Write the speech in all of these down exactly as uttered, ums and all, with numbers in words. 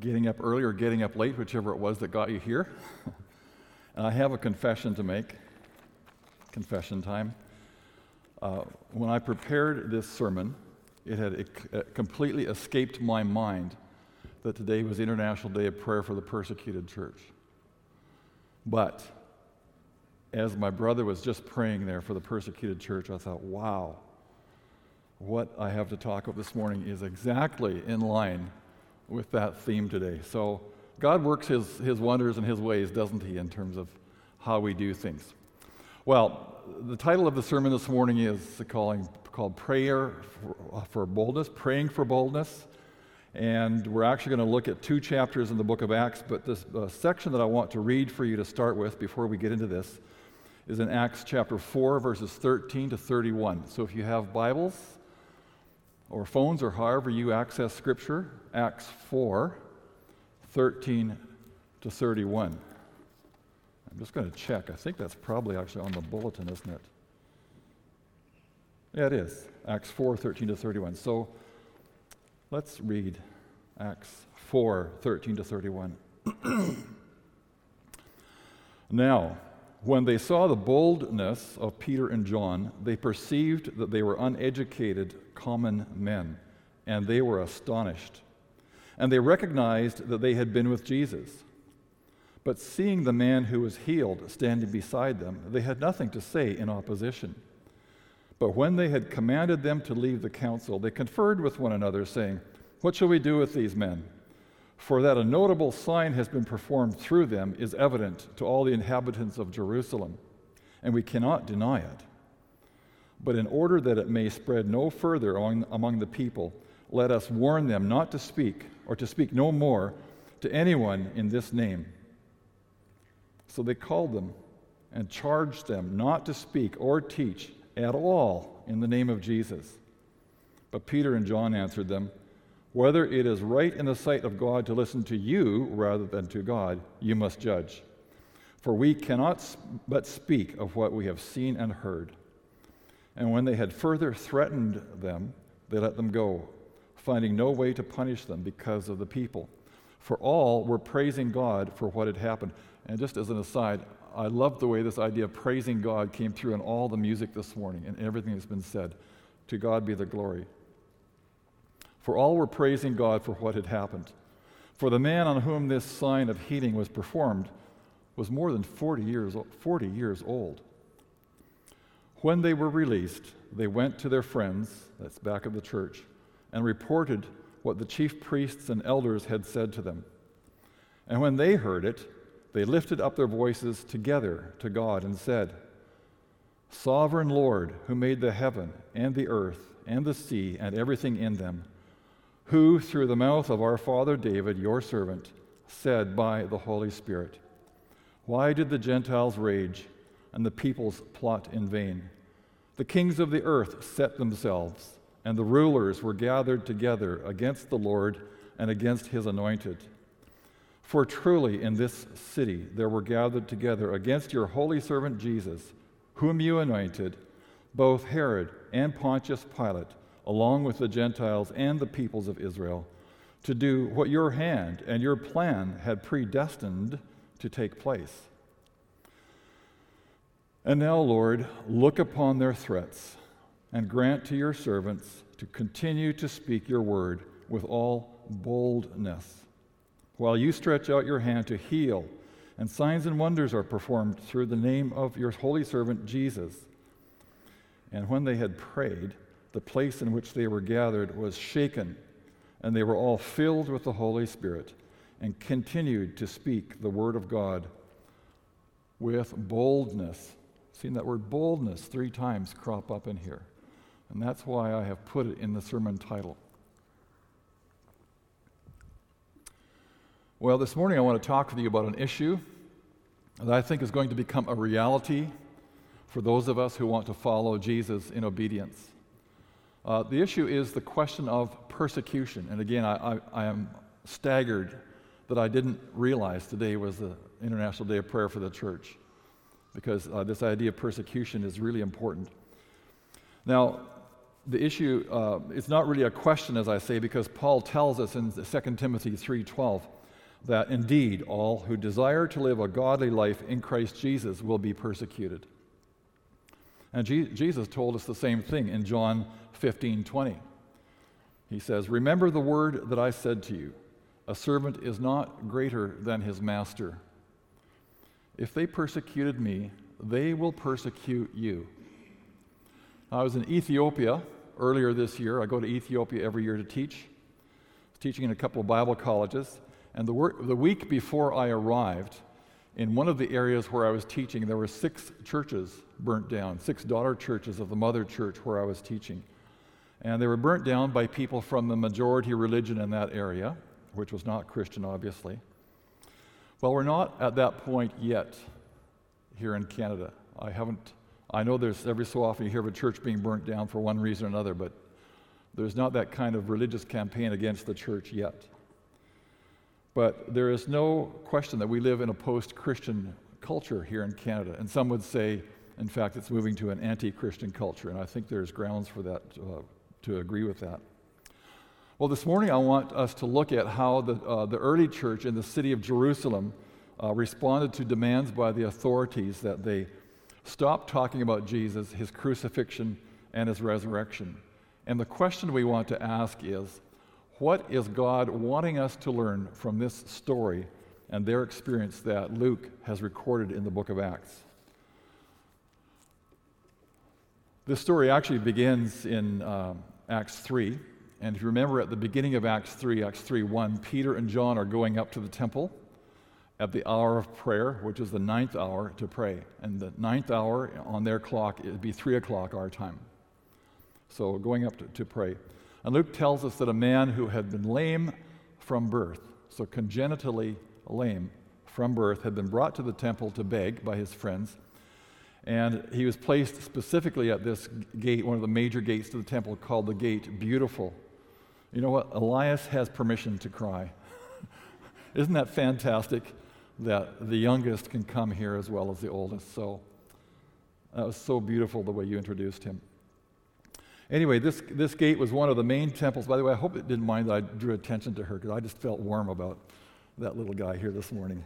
getting up early or getting up late, whichever it was that got you here. And I have a confession to make. Confession time. Uh, when I prepared this sermon, it had it completely escaped my mind that today was International Day of Prayer for the Persecuted Church. But as my brother was just praying there for the persecuted church, I thought, wow, what I have to talk about this morning is exactly in line with that theme today. So God works his, his wonders and his ways, doesn't he, in terms of how we do things. Well, the title of the sermon this morning is calling, called Prayer for, for Boldness, Praying for Boldness. And we're actually going to look at two chapters in the book of Acts, but this uh, section that I want to read for you to start with before we get into this is in Acts chapter four, verses thirteen to thirty-one. So if you have Bibles or phones or however you access Scripture, Acts four, thirteen to thirty-one. I'm just going to check. I think that's probably actually on the bulletin, isn't it? Yeah, it is. Acts four, thirteen to thirty-one. So let's read Acts four, thirteen to thirty-one. Now, when they saw the boldness of Peter and John, they perceived that they were uneducated common men, and they were astonished. And they recognized that they had been with Jesus. But seeing the man who was healed standing beside them, they had nothing to say in opposition. But when they had commanded them to leave the council, they conferred with one another, saying, "What shall we do with these men? For that a notable sign has been performed through them is evident to all the inhabitants of Jerusalem, and we cannot deny it. But in order that it may spread no further among, among the people, let us warn them not to speak, or to speak no more, to anyone in this name." So they called them and charged them not to speak or teach at all in the name of Jesus. But Peter and John answered them, "Whether it is right in the sight of God to listen to you rather than to God, you must judge. For we cannot but speak of what we have seen and heard." And when they had further threatened them, they let them go, finding no way to punish them because of the people. For all were praising God for what had happened. And just as an aside, I love the way this idea of praising God came through in all the music this morning and everything that's been said. To God be the glory. For all were praising God for what had happened. For the man on whom this sign of healing was performed was more than forty years, forty years old. When they were released, they went to their friends, that's back of the church, and reported what the chief priests and elders had said to them. And when they heard it, they lifted up their voices together to God and said, "Sovereign Lord, who made the heaven and the earth and the sea and everything in them, who through the mouth of our father David, your servant, said by the Holy Spirit, why did the Gentiles rage and the peoples plot in vain? The kings of the earth set themselves, and the rulers were gathered together against the Lord and against his anointed. For truly in this city there were gathered together against your holy servant Jesus, whom you anointed, both Herod and Pontius Pilate, along with the Gentiles and the peoples of Israel, to do what your hand and your plan had predestined to take place. And now, Lord, look upon their threats and grant to your servants to continue to speak your word with all boldness, while you stretch out your hand to heal, and signs and wonders are performed through the name of your holy servant Jesus." And when they had prayed, the place in which they were gathered was shaken, and they were all filled with the Holy Spirit, and continued to speak the word of God with boldness. Seen that word boldness three times crop up in here. And that's why I have put it in the sermon title. Well, this morning I want to talk with you about an issue that I think is going to become a reality for those of us who want to follow Jesus in obedience. Uh, the issue is the question of persecution. And again, I, I, I am staggered that I didn't realize today was the International Day of Prayer for the Church, because uh, this idea of persecution is really important. Now, the issue, uh, it's not really a question, as I say, because Paul tells us in Second Timothy three twelve that indeed all who desire to live a godly life in Christ Jesus will be persecuted. And Je- Jesus told us the same thing in John fifteen twenty. He says, "Remember the word that I said to you, a servant is not greater than his master. If they persecuted me, they will persecute you." I was in Ethiopia earlier this year. I go to Ethiopia every year to teach. I was teaching in a couple of Bible colleges. And the, work, the week before I arrived, in one of the areas where I was teaching, there were six churches burnt down, six daughter churches of the mother church where I was teaching. And they were burnt down by people from the majority religion in that area, which was not Christian, obviously. Well, we're not at that point yet here in Canada. I haven't, I know there's every so often you hear of a church being burnt down for one reason or another, but there's not that kind of religious campaign against the church yet. But there is no question that we live in a post-Christian culture here in Canada. And some would say, in fact, it's moving to an anti-Christian culture. And I think there's grounds for that, uh, to agree with that. Well, this morning I want us to look at how the, uh, the early church in the city of Jerusalem uh, responded to demands by the authorities that they stop talking about Jesus, his crucifixion, and his resurrection. And the question we want to ask is, what is God wanting us to learn from this story and their experience that Luke has recorded in the book of Acts? This story actually begins in uh, Acts three. And if you remember at the beginning of Acts three, Acts three one, Peter and John are going up to the temple at the hour of prayer, which is the ninth hour to pray. And the ninth hour on their clock, it would be three o'clock our time. So going up to, to pray. And Luke tells us that a man who had been lame from birth, so congenitally lame from birth, had been brought to the temple to beg by his friends. And he was placed specifically at this gate, one of the major gates to the temple, called the Gate Beautiful. You know what? Elias has permission to cry. Isn't that fantastic that the youngest can come here as well as the oldest? So that was so beautiful the way you introduced him. Anyway, this, this gate was one of the main temples. By the way, I hope it didn't mind that I drew attention to her, because I just felt warm about that little guy here this morning.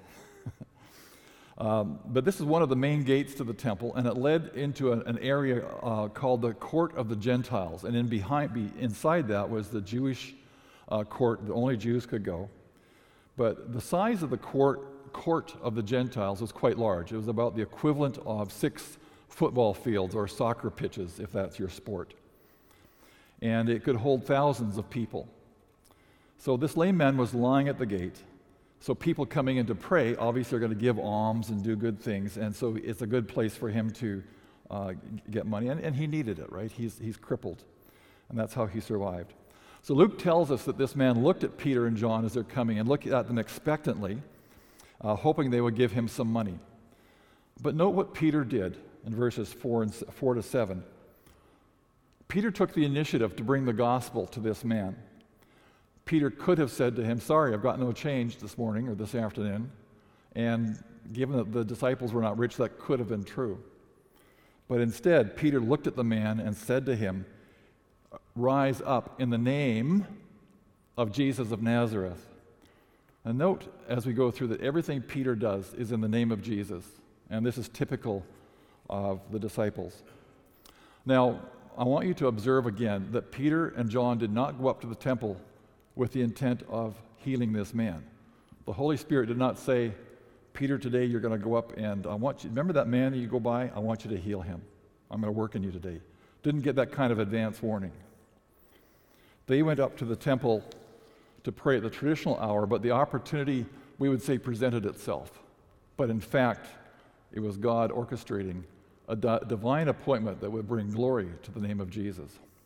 um, but this is one of the main gates to the temple, and it led into a, an area uh, called the Court of the Gentiles. And in behind, be, inside that was the Jewish uh, court that only Jews could go. But the size of the court, court of the Gentiles was quite large. It was about the equivalent of six football fields or soccer pitches, if that's your sport. And it could hold thousands of people. So this lame man was lying at the gate. So people coming in to pray obviously are going to give alms and do good things, and so it's a good place for him to uh, get money. And, and he needed it, right? He's, he's crippled, and that's how he survived. So Luke tells us that this man looked at Peter and John as they're coming and looked at them expectantly, uh, hoping they would give him some money. But note what Peter did in verses four, and, four to seven. Peter took the initiative to bring the gospel to this man. Peter could have said to him, "Sorry, I've got no change this morning or this afternoon." And given that the disciples were not rich, that could have been true. But instead, Peter looked at the man and said to him, "Rise up in the name of Jesus of Nazareth." And note as we go through that everything Peter does is in the name of Jesus. And this is typical of the disciples. Now, I want you to observe again that Peter and John did not go up to the temple with the intent of healing this man. The Holy Spirit did not say, "Peter, today you're going to go up and I want you, remember that man that you go by? I want you to heal him. I'm going to work in you today." Didn't get that kind of advance warning. They went up to the temple to pray at the traditional hour, but the opportunity, we would say, presented itself. But in fact, it was God orchestrating a di- divine appointment that would bring glory to the name of Jesus.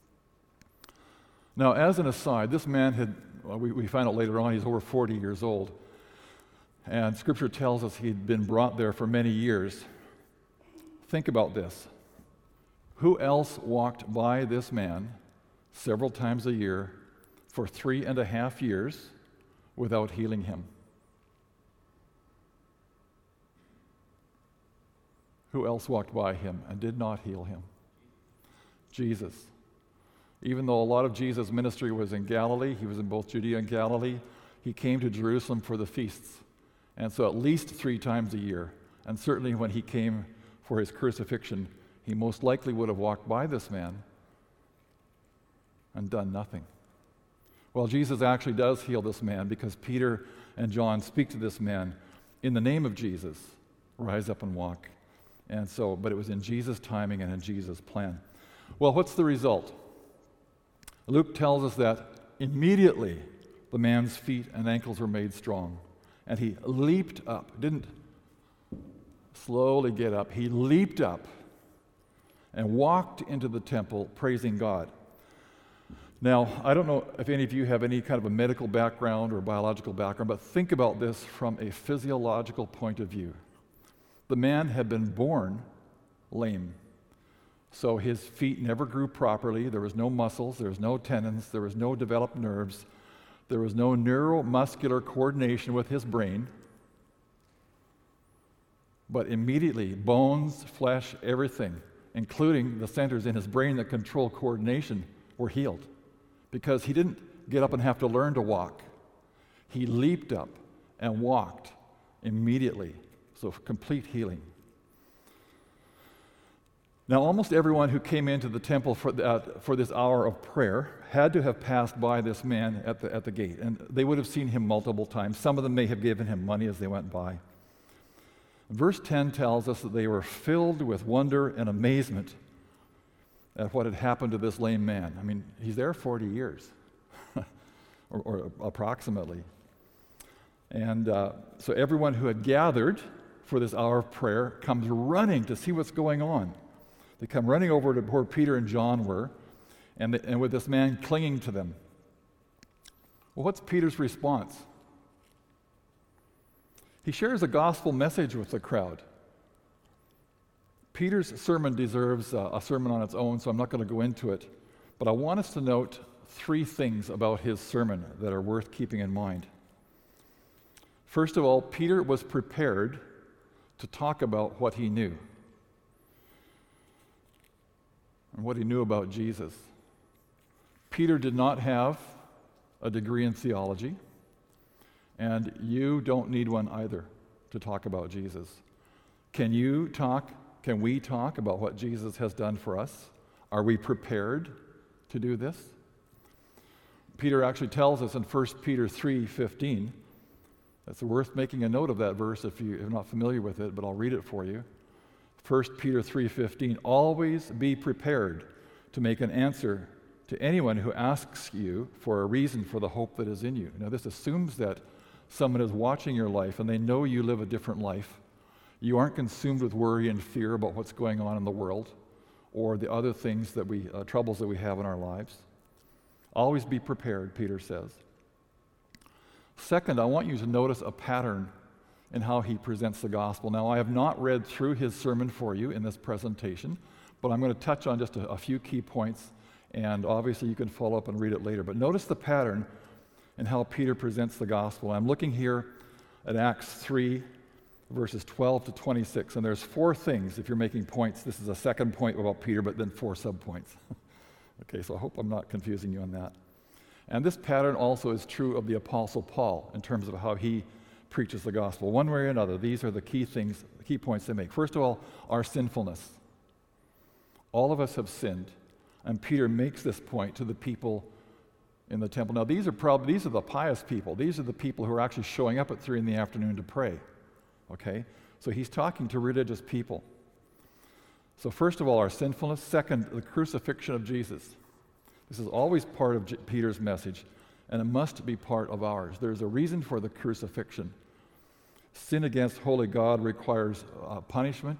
Now, as an aside, this man had, well, we, we find out later on, he's over forty years old. And Scripture tells us he'd been brought there for many years. Think about this. Who else walked by this man several times a year for three and a half years without healing him? Who else walked by him and did not heal him? Jesus. Even though a lot of Jesus' ministry was in Galilee, he was in both Judea and Galilee, he came to Jerusalem for the feasts. And so at least three times a year, and certainly when he came for his crucifixion, he most likely would have walked by this man and done nothing. Well, Jesus actually does heal this man because Peter and John speak to this man in the name of Jesus, rise up and walk. And so, but it was in Jesus' timing and in Jesus' plan. Well, what's the result? Luke tells us that immediately the man's feet and ankles were made strong, and he leaped up, didn't slowly get up, he leaped up and walked into the temple praising God. Now, I don't know if any of you have any kind of a medical background or biological background, but think about this from a physiological point of view. The man had been born lame, so his feet never grew properly. There was no muscles, there was no tendons, there was no developed nerves, there was no neuromuscular coordination with his brain. But immediately, bones, flesh, everything, including the centers in his brain that control coordination, were healed. Because he didn't get up and have to learn to walk. He leaped up and walked immediately. So complete healing. Now, almost everyone who came into the temple for, that, for this hour of prayer had to have passed by this man at the, at the gate. And they would have seen him multiple times. Some of them may have given him money as they went by. Verse ten tells us that they were filled with wonder and amazement at what had happened to this lame man. I mean, he's there forty years, or, or approximately. And uh, so everyone who had gathered for this hour of prayer comes running to see what's going on. They come running over to where Peter and John were, and, the, and with this man clinging to them. Well, what's Peter's response? He shares a gospel message with the crowd. Peter's sermon deserves uh, a sermon on its own, so I'm not going to go into it. But I want us to note three things about his sermon that are worth keeping in mind. First of all, Peter was prepared to talk about what he knew and what he knew about Jesus. Peter did not have a degree in theology, and you don't need one either to talk about Jesus. Can you talk? Can we talk about what Jesus has done for us? Are we prepared to do this? Peter actually tells us in First Peter three fifteen. It's worth making a note of that verse if you're not familiar with it, but I'll read it for you. First Peter three fifteen, always be prepared to make an answer to anyone who asks you for a reason for the hope that is in you. Now, this assumes that someone is watching your life and they know you live a different life. You aren't consumed with worry and fear about what's going on in the world or the other things that we, uh, troubles that we have in our lives. Always be prepared, Peter says. Second, I want you to notice a pattern in how he presents the gospel. Now, I have not read through his sermon for you in this presentation, but I'm going to touch on just a, a few key points, and obviously you can follow up and read it later. But notice the pattern in how Peter presents the gospel. I'm looking here at Acts three, verses twelve to twenty-six, and there's four things. If you're making points, this is a second point about Peter, but then four subpoints. Okay, so I hope I'm not confusing you on that. And this pattern also is true of the Apostle Paul in terms of how he preaches the gospel. One way or another, these are the key things, the key points they make. First of all, our sinfulness. All of us have sinned, and Peter makes this point to the people in the temple. Now, these are probably these are the pious people. These are the people who are actually showing up at three in the afternoon to pray. Okay, so he's talking to religious people. So first of all, our sinfulness. Second, the crucifixion of Jesus. This is always part of J- Peter's message, and it must be part of ours. There's a reason for the crucifixion. Sin against holy God requires uh, punishment.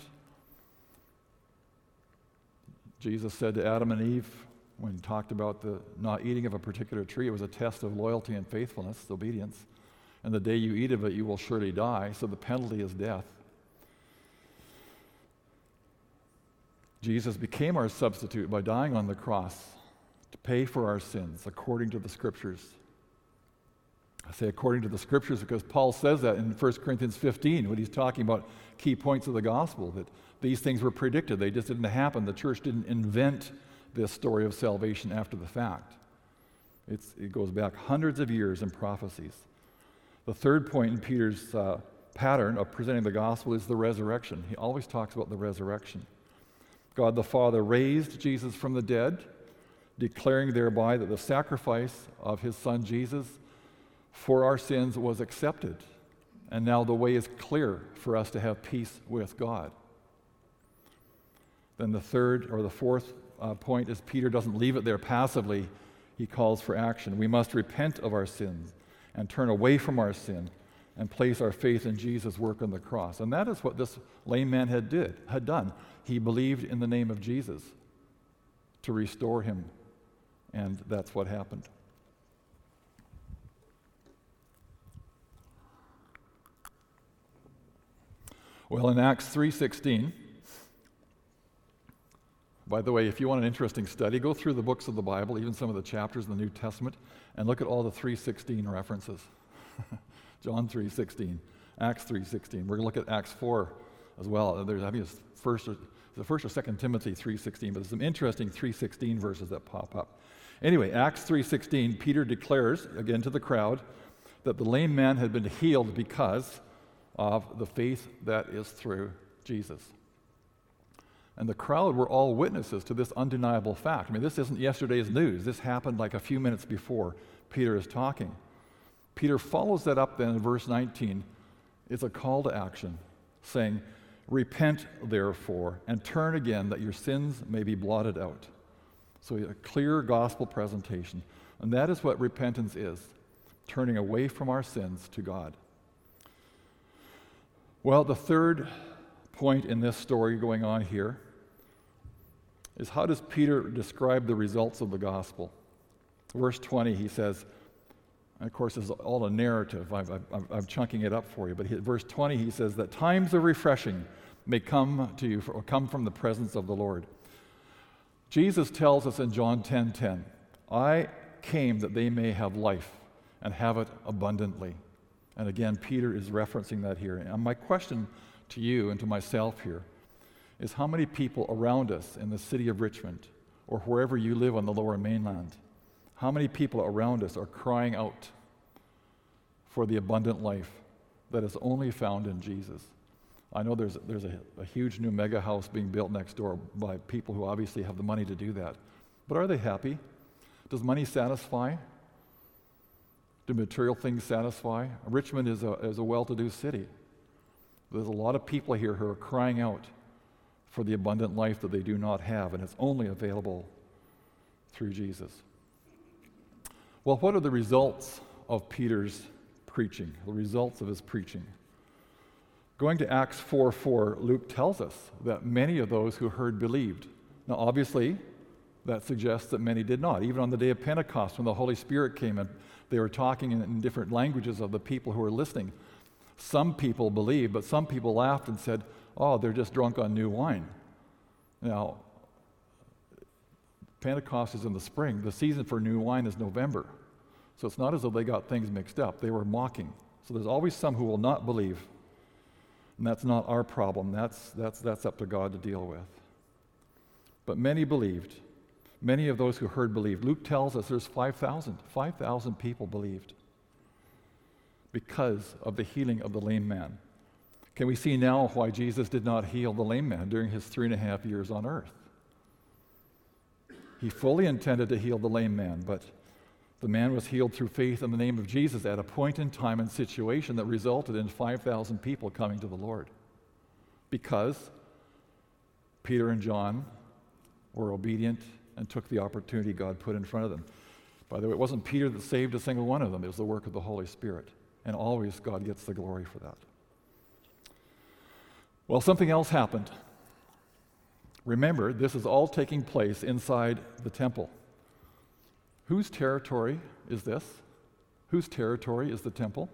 Jesus said to Adam and Eve, when he talked about the not eating of a particular tree, it was a test of loyalty and faithfulness, obedience. And the day you eat of it, you will surely die. So the penalty is death. Jesus became our substitute by dying on the cross to pay for our sins according to the Scriptures. I say according to the Scriptures because Paul says that in First Corinthians fifteen when he's talking about key points of the gospel, that these things were predicted. They just didn't happen. The church didn't invent this story of salvation after the fact. It's, it goes back hundreds of years in prophecies. The third point in Peter's uh, pattern of presenting the gospel is the resurrection. He always talks about the resurrection. God the Father raised Jesus from the dead, declaring thereby that the sacrifice of his Son Jesus for our sins was accepted. And now the way is clear for us to have peace with God. Then the third or the fourth uh, point is Peter doesn't leave it there passively. He calls for action. We must repent of our sins and turn away from our sin and place our faith in Jesus' work on the cross. And that is what this lame man had did, had done. He believed in the name of Jesus to restore him, and that's what happened. Well, in Acts three sixteen, by the way, if you want an interesting study, go through the books of the Bible, even some of the chapters in the New Testament, and look at all the three sixteen references. John three sixteen, Acts three sixteen. We're going to look at Acts four as well. There's, I think it's first or, the first or second Timothy three sixteen, but there's some interesting three sixteen verses that pop up. Anyway, Acts three sixteen, Peter declares, again to the crowd, that the lame man had been healed because of the faith that is through Jesus. And the crowd were all witnesses to this undeniable fact. I mean, this isn't yesterday's news. This happened like a few minutes before Peter is talking. Peter follows that up then in verse nineteen. It's a call to action, saying, "Repent, therefore, and turn again, that your sins may be blotted out." So a clear gospel presentation. And that is what repentance is, turning away from our sins to God. Well, the third point in this story going on here is, how does Peter describe the results of the gospel? Verse twenty, he says, and of course this is all a narrative, I'm, I'm, I'm chunking it up for you, but he, verse twenty, he says that times of refreshing may come to you, or come from the presence of the Lord. Jesus tells us in John ten ten, "I came that they may have life and have it abundantly." And again, Peter is referencing that here. And my question to you and to myself here is, how many people around us in the city of Richmond, or wherever you live on the Lower Mainland, how many people around us are crying out for the abundant life that is only found in Jesus? I know there's, there's a, a huge new mega house being built next door by people who obviously have the money to do that. But are they happy? Does money satisfy? Do material things satisfy? Richmond is a, is a well-to-do city. There's a lot of people here who are crying out for the abundant life that they do not have, and it's only available through Jesus. Well, what are the results of Peter's preaching, the results of his preaching? Going to Acts four four, Luke tells us that many of those who heard believed. Now, obviously, that suggests that many did not. Even on the day of Pentecost, when the Holy Spirit came and they were talking in, in different languages of the people who were listening, some people believed, but some people laughed and said, "Oh, they're just drunk on new wine." Now, Pentecost is in the spring. The season for new wine is November. So it's not as though they got things mixed up. They were mocking. So there's always some who will not believe. And that's not our problem. That's, that's, that's up to God to deal with. But many believed. Many of those who heard believed. Luke tells us there's five thousand. five thousand people believed because of the healing of the lame man. Can we see now why Jesus did not heal the lame man during his three and a half years on earth? He fully intended to heal the lame man, but the man was healed through faith in the name of Jesus at a point in time and situation that resulted in five thousand people coming to the Lord, because Peter and John were obedient and took the opportunity God put in front of them. By the way, it wasn't Peter that saved a single one of them. It was the work of the Holy Spirit. And always God gets the glory for that. Well, something else happened. Remember, this is all taking place inside the temple. Whose territory is this? Whose territory is the temple?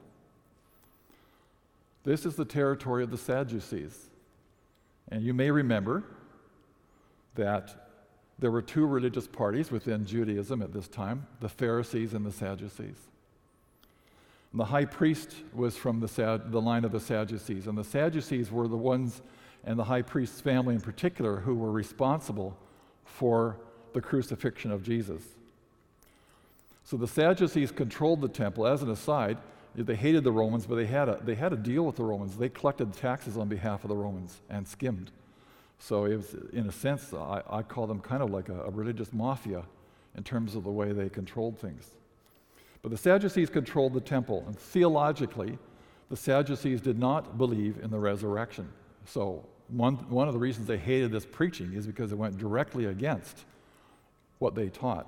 This is the territory of the Sadducees. And you may remember that there were two religious parties within Judaism at this time, the Pharisees and the Sadducees. And the high priest was from the, Sad, the line of the Sadducees, and the Sadducees were the ones, and the high priest's family in particular, who were responsible for the crucifixion of Jesus. So the Sadducees controlled the temple. As an aside, They hated the Romans, but they had a, they had a deal with the Romans. They collected taxes on behalf of the Romans and skimmed. So it was, in a sense, I, I call them kind of like a, a religious mafia in terms of the way they controlled things. But the Sadducees controlled the temple, and theologically, the Sadducees did not believe in the resurrection. So one, one of the reasons they hated this preaching is because it went directly against what they taught.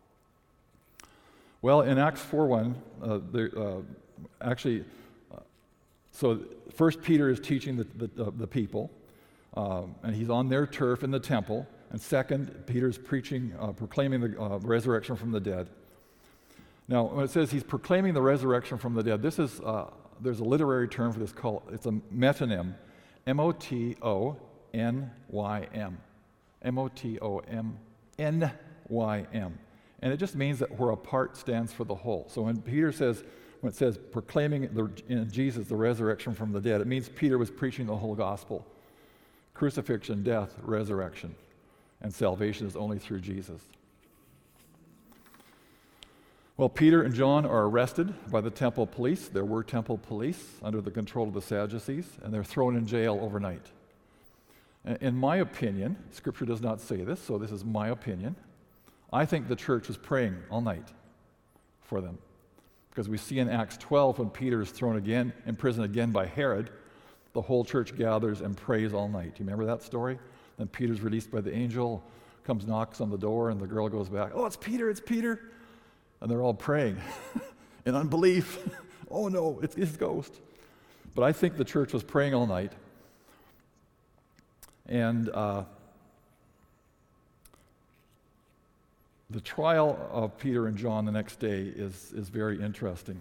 Well, in Acts four one, uh, uh, actually, uh, so First Peter is teaching the, the, uh, the people, um, and he's on their turf in the temple. And second, Peter's preaching, uh, proclaiming the uh, resurrection from the dead. Now, when it says he's proclaiming the resurrection from the dead, this is, uh, there's a literary term for this called, it's a metonym, M O T O N Y M. M O T O M N Y M. And it just means that where a part stands for the whole. So when Peter says, when it says proclaiming the, in Jesus the resurrection from the dead, it means Peter was preaching the whole gospel. Crucifixion, death, resurrection. And salvation is only through Jesus. Well, Peter and John are arrested by the temple police. There were temple police under the control of the Sadducees, and they're thrown in jail overnight. In my opinion, Scripture does not say this, so this is my opinion, I think the church was praying all night for them. Because we see in Acts twelve, when Peter is thrown again in prison again by Herod, the whole church gathers and prays all night. Do you remember that story? Then Peter's released by the angel, comes, knocks on the door, and the girl goes back, "Oh, it's Peter, it's Peter." And they're all praying in unbelief. Oh no, it's his ghost. But I think the church was praying all night. And uh, the trial of Peter and John the next day is, is very interesting.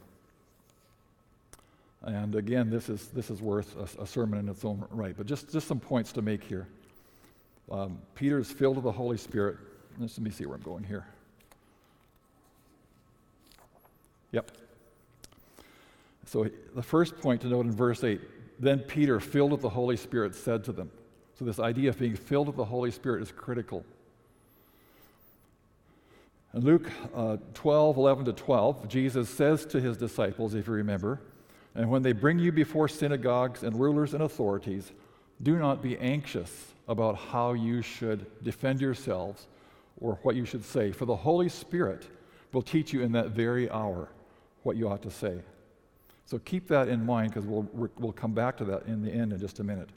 And again, this is, this is worth a, a sermon in its own right. But just, just some points to make here. Um, Peter is filled with the Holy Spirit. Just let me see where I'm going here. Yep. So the first point to note in verse eight, then Peter, filled with the Holy Spirit, said to them. So this idea of being filled with the Holy Spirit is critical. In Luke uh, twelve, eleven to twelve, Jesus says to his disciples, if you remember, "And when they bring you before synagogues and rulers and authorities, do not be anxious about how you should defend yourselves or what you should say, for the Holy Spirit will teach you in that very hour what you ought to say." So keep that in mind, because we'll, we'll come back to that in the end in just a minute.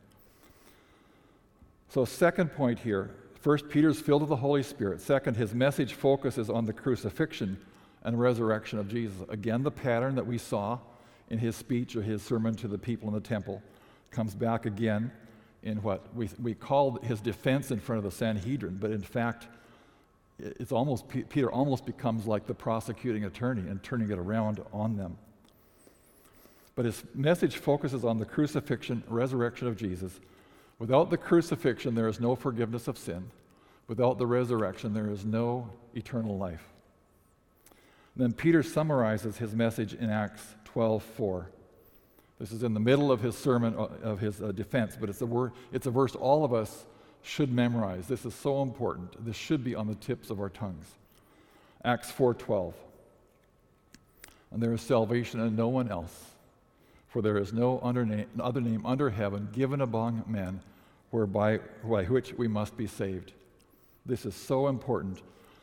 So second point here, first, Peter's filled with the Holy Spirit. Second, his message focuses on the crucifixion and resurrection of Jesus. Again, the pattern that we saw in his speech or his sermon to the people in the temple comes back again in what we, we call his defense in front of the Sanhedrin, but in fact, it's almost, Peter almost becomes like the prosecuting attorney and turning it around on them. But his message focuses on the crucifixion, resurrection of Jesus. Without the crucifixion, there is no forgiveness of sin. Without the resurrection, there is no eternal life. And then Peter summarizes his message in Acts twelve four. This is in the middle of his sermon, of his uh, defense, but it's a, word, it's a verse all of us should memorize. This is so important. This should be on the tips of our tongues. Acts four twelve. "And there is salvation in no one else, for there is no other name, other name under heaven given among men whereby by which we must be saved." This is so important.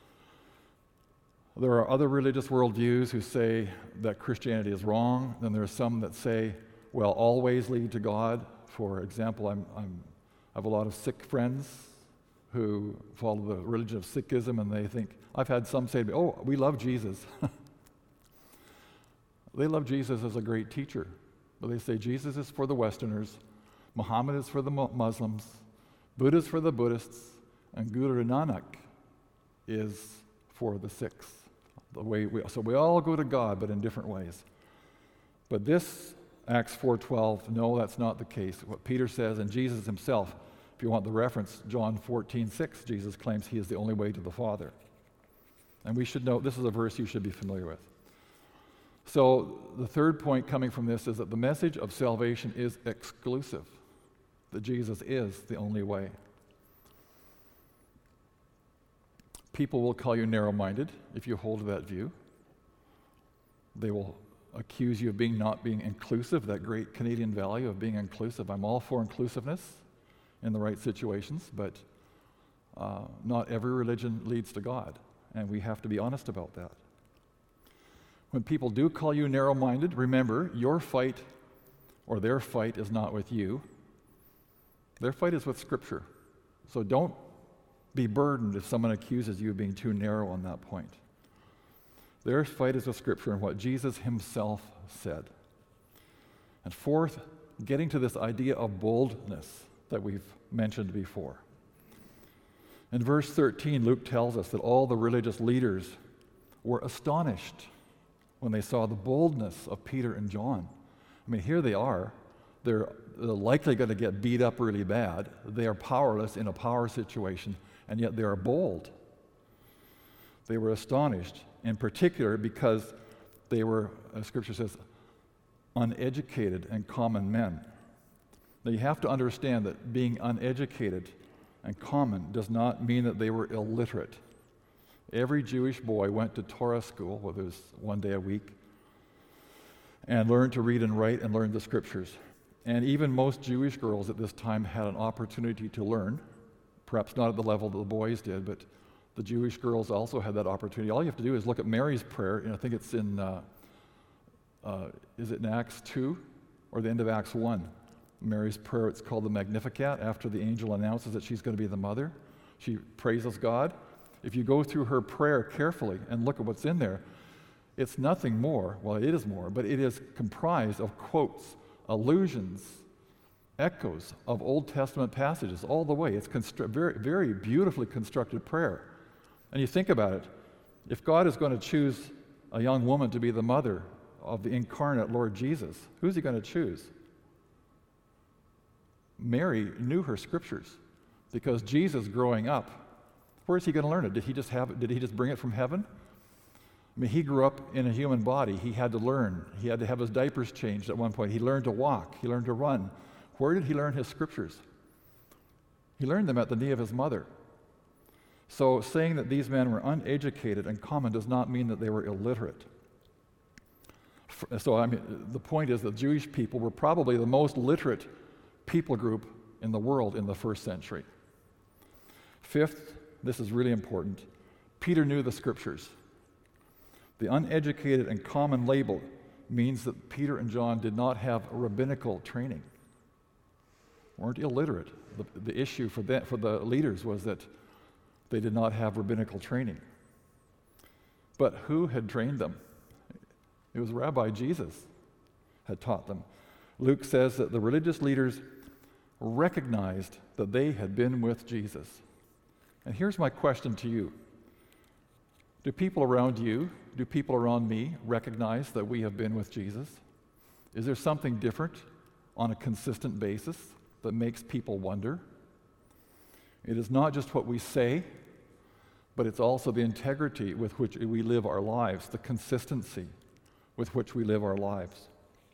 There are other religious worldviews who say that Christianity is wrong. Then there are some that say, well, all ways lead to God. For example, I'm, I'm I have a lot of Sikh friends who follow the religion of Sikhism, and they think, I've had some say to me, oh, we love Jesus. They love Jesus as a great teacher, but they say Jesus is for the Westerners, Muhammad is for the Muslims, Buddha is for the Buddhists, and Guru Nanak is for the Sikhs. The way we, so we all go to God, but in different ways. But this Acts four twelve, no, that's not the case. What Peter says, and Jesus himself, if you want the reference, John fourteen six, Jesus claims he is the only way to the Father. And we should know, this is a verse you should be familiar with. So the third point coming from this is that the message of salvation is exclusive, that Jesus is the only way. People will call you narrow-minded if you hold that view. They will accuse you of being not being inclusive, that great Canadian value of being inclusive. I'm all for inclusiveness in the right situations, but uh, not every religion leads to God, and we have to be honest about that. When people do call you narrow-minded, remember, your fight or their fight is not with you. Their fight is with Scripture. So don't be burdened if someone accuses you of being too narrow on that point. Their fight is with Scripture and what Jesus himself said. And fourth, getting to this idea of boldness that we've mentioned before. In verse thirteen, Luke tells us that all the religious leaders were astonished when they saw the boldness of Peter and John. I mean, here they are. They're likely going to get beat up really bad. They are powerless in a power situation, and yet they are bold. They were astonished, in particular because they were, as Scripture says, uneducated and common men. Now you have to understand that being uneducated and common does not mean that they were illiterate. Every Jewish boy went to Torah school, whether it was one day a week, and learned to read and write and learned the Scriptures. And even most Jewish girls at this time had an opportunity to learn, perhaps not at the level that the boys did, but the Jewish girls also had that opportunity. All you have to do is look at Mary's prayer, and I think it's in, uh, uh, is it in Acts two or the end of Acts one? Mary's prayer, it's called the Magnificat, after the angel announces that she's going to be the mother. She praises God. If you go through her prayer carefully and look at what's in there, it's nothing more, well, it is more, but it is comprised of quotes, allusions, echoes of Old Testament passages all the way. It's constru- very, very beautifully constructed prayer. And you think about it, if God is going to choose a young woman to be the mother of the incarnate Lord Jesus, who's he going to choose? Mary knew her Scriptures because Jesus, growing up, where is he going to learn it? Did he just have it? Did he just bring it from heaven? I mean, he grew up in a human body. He had to learn. He had to have his diapers changed at one point. He learned to walk. He learned to run. Where did he learn his Scriptures? He learned them at the knee of his mother. So saying that these men were uneducated and common does not mean that they were illiterate. So I mean, the point is that Jewish people were probably the most literate people group in the world in the first century. Fifth, this is really important, Peter knew the Scriptures. The uneducated and common label means that Peter and John did not have rabbinical training, weren't illiterate. The, the issue for, that, for the leaders was that they did not have rabbinical training. But who had trained them? It was Rabbi Jesus had taught them. Luke says that the religious leaders recognized that they had been with Jesus. And here's my question to you. Do people around you, do people around me recognize that we have been with Jesus? Is there something different on a consistent basis that makes people wonder? It is not just what we say, but it's also the integrity with which we live our lives, the consistency with which we live our lives.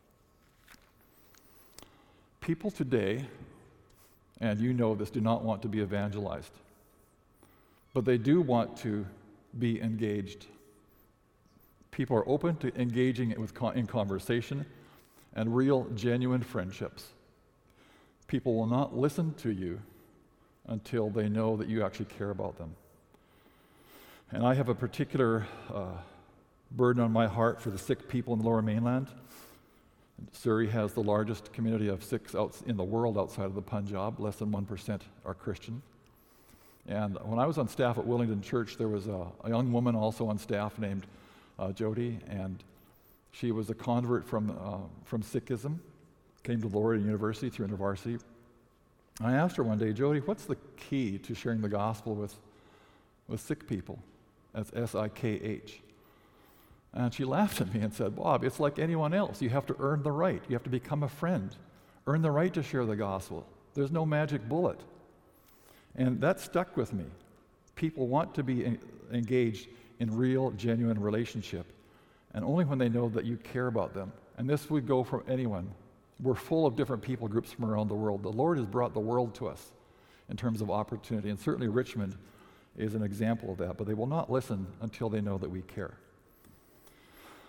People today, and you know this, do not want to be evangelized, but they do want to be engaged. People are open to engaging with con- in conversation and real, genuine friendships. People will not listen to you until they know that you actually care about them. And I have a particular uh, burden on my heart for the Sikh people in the Lower Mainland. Surrey has the largest community of Sikhs out in the world outside of the Punjab. Less than one percent are Christian. And when I was on staff at Willingdon Church, there was a, a young woman also on staff named uh, Jody, and she was a convert from, uh, from Sikhism, came to Lord University through InterVarsity. I asked her one day, Jody, what's the key to sharing the gospel with, with Sikh people? That's S I K H. And she laughed at me and said, Bob, it's like anyone else. You have to earn the right. You have to become a friend. Earn the right to share the gospel. There's no magic bullet. And that stuck with me. People want to be en- engaged in real, genuine relationship, and only when they know that you care about them. And this would go for anyone. We're full of different people groups from around the world. The Lord has brought the world to us in terms of opportunity, and certainly Richmond is an example of that, but they will not listen until they know that we care.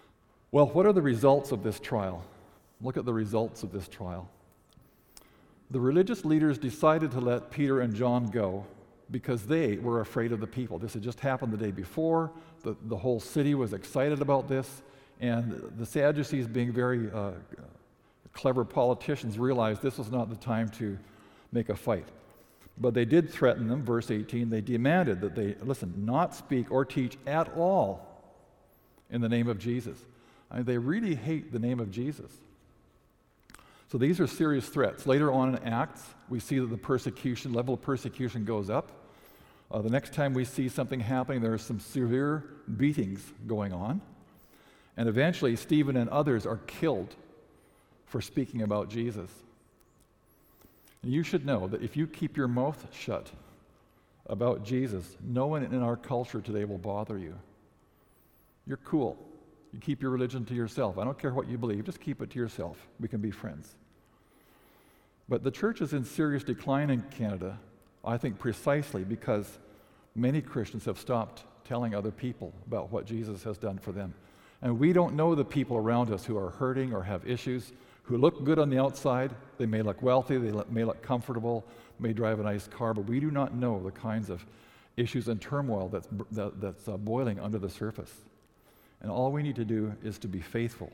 Well, what are the results of this trial? Look at the results of this trial. The religious leaders decided to let Peter and John go because they were afraid of the people. This had just happened the day before. The, the whole city was excited about this, and the Sadducees, being very uh, clever politicians, realized this was not the time to make a fight. But they did threaten them, verse eighteen. They demanded that they, listen, not speak or teach at all in the name of Jesus. I mean, they really hate the name of Jesus. So these are serious threats. Later on in Acts, we see that the persecution, level of persecution goes up. Uh, the next time we see something happening, there are some severe beatings going on. And eventually, Stephen and others are killed for speaking about Jesus. And you should know that if you keep your mouth shut about Jesus, no one in our culture today will bother you. You're cool. You keep your religion to yourself. I don't care what you believe, just keep it to yourself. We can be friends. But the church is in serious decline in Canada, I think precisely because many Christians have stopped telling other people about what Jesus has done for them. And we don't know the people around us who are hurting or have issues, who look good on the outside. They may look wealthy, they may look comfortable, may drive a nice car, but we do not know the kinds of issues and turmoil that's, that, that's uh, boiling under the surface. And all we need to do is to be faithful.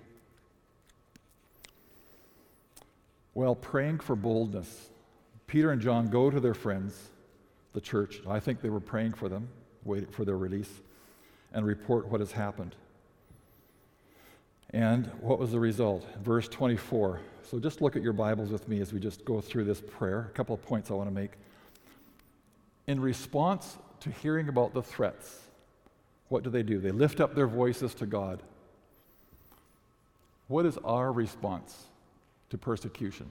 Well, praying for boldness. Peter and John go to their friends, the church. I think they were praying for them, waiting for their release, and report what has happened. And what was the result? Verse twenty-four. So just look at your Bibles with me as we just go through this prayer. A couple of points I want to make. In response to hearing about the threats, what do they do? They lift up their voices to God. What is our response to persecution?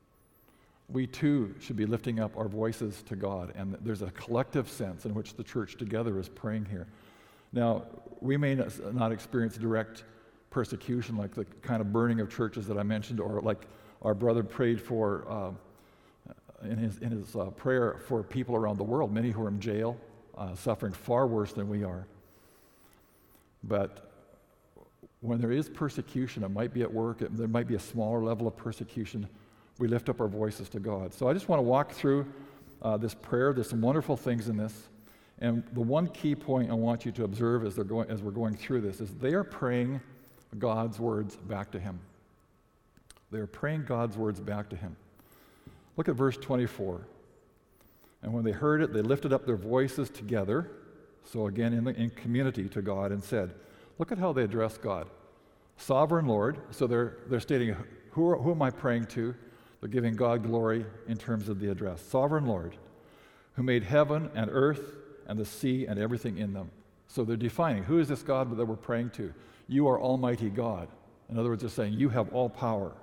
We too should be lifting up our voices to God, and there's a collective sense in which the church together is praying here. Now, we may not experience direct persecution like the kind of burning of churches that I mentioned, or like our brother prayed for uh, in his, in his uh, prayer for people around the world, many who are in jail, uh, suffering far worse than we are. But when there is persecution, it might be at work, it, there might be a smaller level of persecution, we lift up our voices to God. So I just want to walk through uh, this prayer. There's some wonderful things in this. And the one key point I want you to observe as, they're going, as we're going through this is they are praying God's words back to Him. They are praying God's words back to Him. Look at verse twenty-four. And when they heard it, they lifted up their voices together, so again in, the, in community to God, and said, look at how they address God. Sovereign Lord, so they're, they're stating, who, are, who am I praying to? They're giving God glory in terms of the address. Sovereign Lord, who made heaven and earth and the sea and everything in them. So they're defining, who is this God that we're praying to? You are Almighty God. In other words, they're saying, you have all power.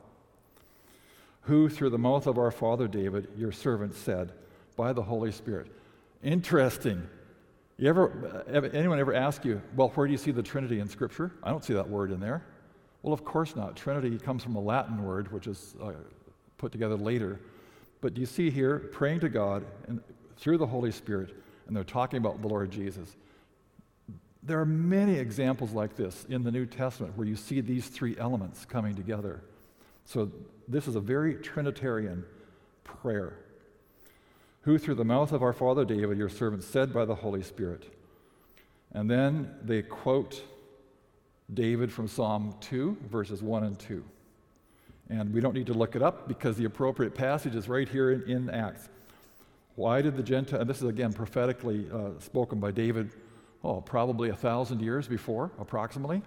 Who, through the mouth of our father David, your servant, said, by the Holy Spirit. Interesting. You ever, anyone ever ask you, well, where do you see the Trinity in Scripture? I don't see that word in there. Well, of course not. Trinity comes from a Latin word, which is uh, put together later. But you see here, praying to God and through the Holy Spirit, and they're talking about the Lord Jesus. There are many examples like this in the New Testament where you see these three elements coming together. So this is a very Trinitarian prayer. Who through the mouth of our father David, your servant, said by the Holy Spirit. And then they quote David from Psalm two, verses one and two. And we don't need to look it up because the appropriate passage is right here in, in Acts. Why did the Gentiles, and this is again prophetically uh, spoken by David, oh, probably a thousand years before, approximately.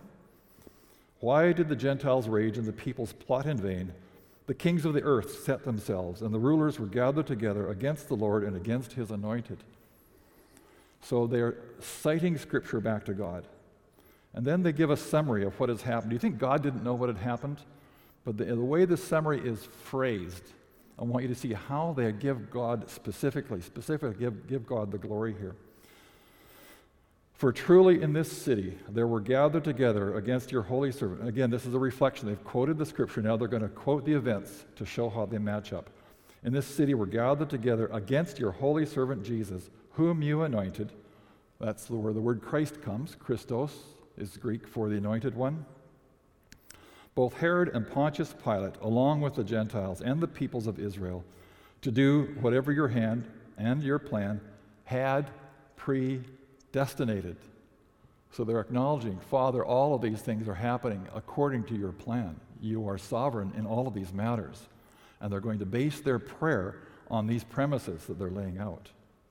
Why did the Gentiles rage and the peoples plot in vain? The kings of the earth set themselves, and the rulers were gathered together against the Lord and against His anointed. So they're citing Scripture back to God. And then they give a summary of what has happened. Do you think God didn't know what had happened? But the, the way the summary is phrased, I want you to see how they give God specifically, specifically give, give God the glory here. For truly in this city there were gathered together against your holy servant. Again, this is a reflection. They've quoted the Scripture. Now they're going to quote the events to show how they match up. In this city were gathered together against your holy servant Jesus, whom you anointed. That's where the word Christ comes. Christos is Greek for the anointed one. both Herod and Pontius Pilate, along with the Gentiles and the peoples of Israel, to do whatever your hand and your plan had predestinated. So they're acknowledging, Father, all of these things are happening according to your plan. You are sovereign in all of these matters. And they're going to base their prayer on these premises that they're laying out.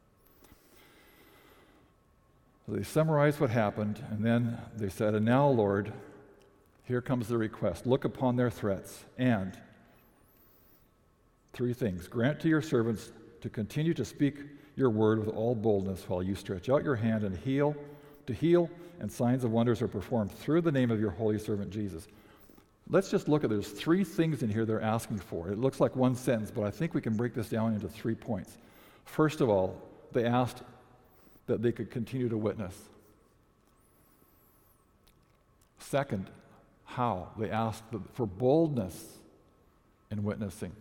So they summarized what happened, and then they said, and now, Lord, here comes the request. Look upon their threats, and three things. Grant to your servants to continue to speak your word with all boldness while you stretch out your hand and heal, to heal, and signs of wonders are performed through the name of your holy servant Jesus. Let's just look at, there's three things in here they're asking for. It looks like one sentence, but I think we can break this down into three points. First of all, they asked that they could continue to witness. Second, how? They asked for boldness in witnessing.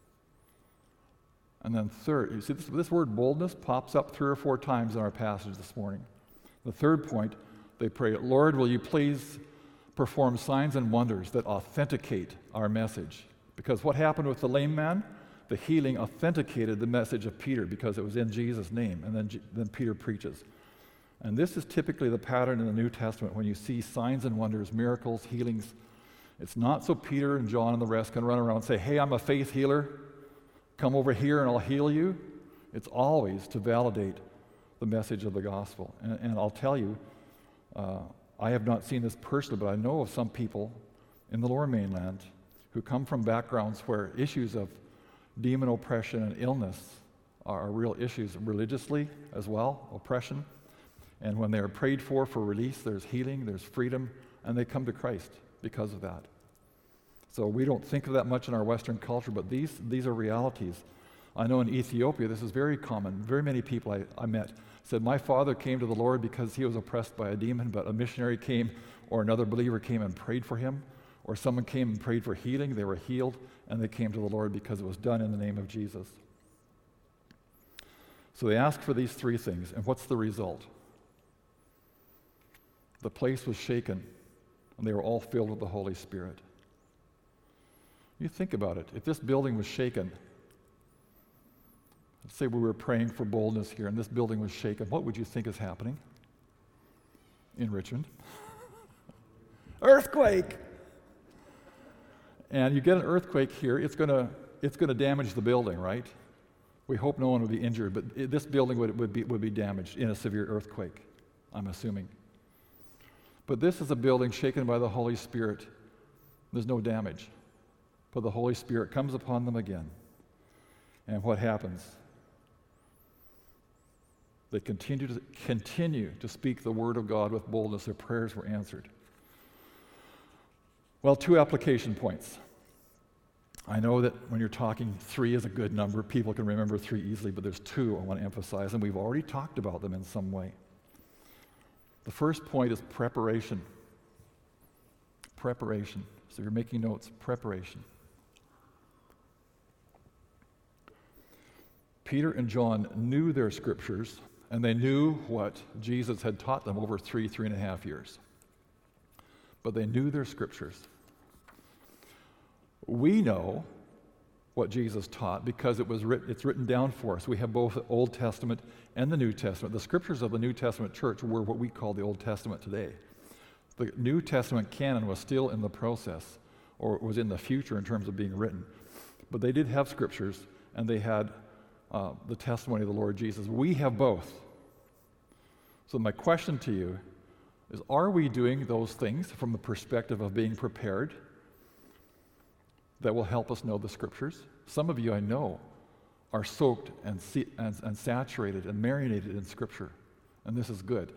And then third, you see this, this word boldness pops up three or four times in our passage this morning. The third point, they pray, Lord, will you please perform signs and wonders that authenticate our message? Because what happened with the lame man? The healing authenticated the message of Peter because it was in Jesus' name, and then, then Peter preaches. And this is typically the pattern in the New Testament when you see signs and wonders, miracles, healings. It's not so Peter and John and the rest can run around and say, hey, I'm a faith healer. Come over here and I'll heal you. It's always to validate the message of the gospel. And, and I'll tell you, uh, I have not seen this personally, but I know of some people in the Lower Mainland who come from backgrounds where issues of demon oppression and illness are, are real issues religiously as well, oppression. And when they are prayed for for release, there's healing, there's freedom, and they come to Christ because of that. So we don't think of that much in our Western culture, but these, these are realities. I know in Ethiopia, this is very common. Very many people I, I met said, my father came to the Lord because he was oppressed by a demon, but a missionary came or another believer came and prayed for him, or someone came and prayed for healing, they were healed, and they came to the Lord because it was done in the name of Jesus. So they asked for these three things, and what's the result? The place was shaken, and they were all filled with the Holy Spirit. You think about it. If this building was shaken, let's say we were praying for boldness here, and this building was shaken, what would you think is happening in Richmond? Earthquake! And you get an earthquake here, it's going to it's going to damage the building, right? We hope no one would be injured, but it, this building would, would, be, would be damaged in a severe earthquake, I'm assuming. But this is a building shaken by the Holy Spirit. There's no damage. But the Holy Spirit comes upon them again. And what happens? They continue to, continue to speak the word of God with boldness. Their prayers were answered. Well, two application points. I know that when you're talking, three is a good number. People can remember three easily, but there's two I want to emphasize, and we've already talked about them in some way. The first point is preparation. Preparation. So you're making notes, preparation. Peter and John knew their scriptures, and they knew what Jesus had taught them over three, three and a half years. But they knew their scriptures. We know what Jesus taught because it was writ- it's written down for us. We have both the Old Testament and the New Testament. The scriptures of the New Testament church were what we call the Old Testament today. The New Testament canon was still in the process, or was in the future in terms of being written. But they did have scriptures, and they had uh, the testimony of the Lord Jesus. We have both. So my question to you is, are we doing those things from the perspective of being prepared that will help us know the scriptures? Some of you I know are soaked and, see, and, and saturated and marinated in scripture, and this is good.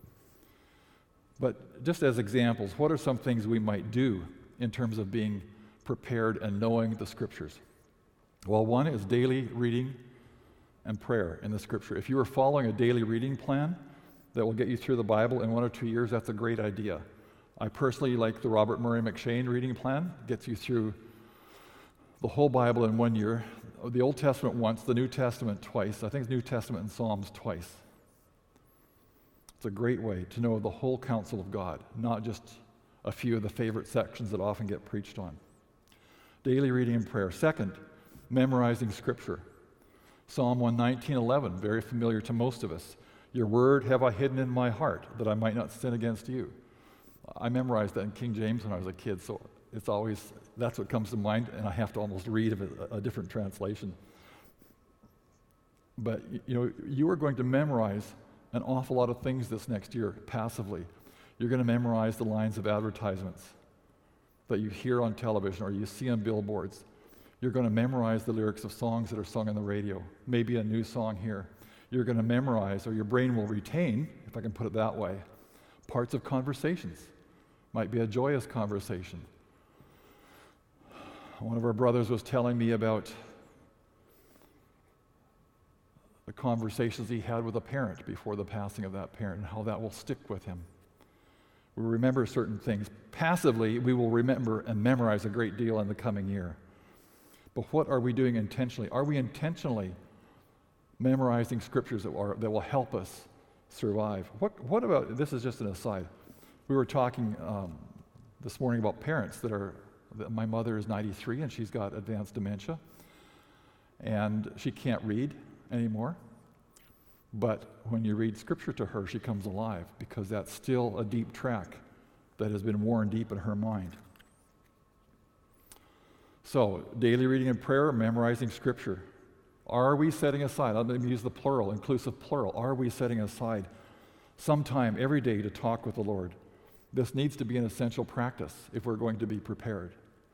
But just as examples, what are some things we might do in terms of being prepared and knowing the scriptures? Well, one is daily reading and prayer in the scripture. If you are following a daily reading plan that will get you through the Bible in one or two years, that's a great idea. I personally like the Robert Murray McShane reading plan. It gets you through the whole Bible in one year. The Old Testament once, the New Testament twice. I think it's New Testament and Psalms twice. It's a great way to know the whole counsel of God, not just a few of the favorite sections that often get preached on. Daily reading and prayer. Second, memorizing Scripture. Psalm one nineteen, eleven, very familiar to most of us. Your word have I hidden in my heart, that I might not sin against you. I memorized that in King James when I was a kid, so it's always, that's what comes to mind, and I have to almost read a, a different translation. But, you know, you are going to memorize an awful lot of things this next year passively. You're going to memorize the lines of advertisements that you hear on television or you see on billboards. You're going to memorize the lyrics of songs that are sung on the radio, maybe a new song here. You're going to memorize, or your brain will retain, if I can put it that way, parts of conversations. Might be a joyous conversation. One of our brothers was telling me about the conversations he had with a parent before the passing of that parent and how that will stick with him. We remember certain things. Passively, we will remember and memorize a great deal in the coming year. But what are we doing intentionally? Are we intentionally memorizing scriptures that, are, that will help us survive? What, what about, this is just an aside. We were talking um, this morning about parents that are, that my mother is ninety-three and she's got advanced dementia. And she can't read anymore. But when you read scripture to her, she comes alive because that's still a deep track that has been worn deep in her mind. So, daily reading and prayer, memorizing scripture. Are we setting aside, let me use the plural, inclusive plural, are we setting aside some time every day to talk with the Lord? This needs to be an essential practice if we're going to be prepared.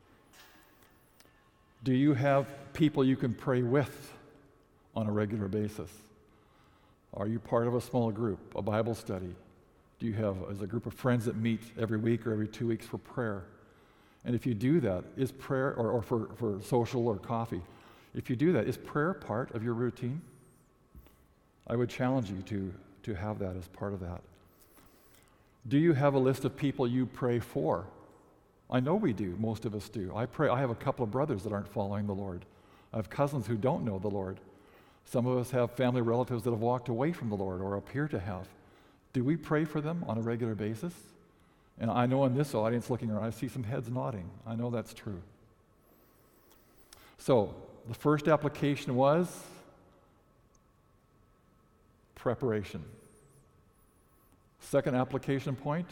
Do you have people you can pray with on a regular basis? Are you part of a small group, a Bible study? Do you have as a group of friends that meet every week or every two weeks for prayer? And if you do that, is prayer, or, or for, for social or coffee, if you do that, is prayer part of your routine? I would challenge you to, to have that as part of that. Do you have a list of people you pray for? I know we do, most of us do. I pray. I have a couple of brothers that aren't following the Lord. I have cousins who don't know the Lord. Some of us have family relatives that have walked away from the Lord or appear to have. Do we pray for them on a regular basis? And I know in this audience looking around, I see some heads nodding. I know that's true. So, the first application was preparation. Second application point,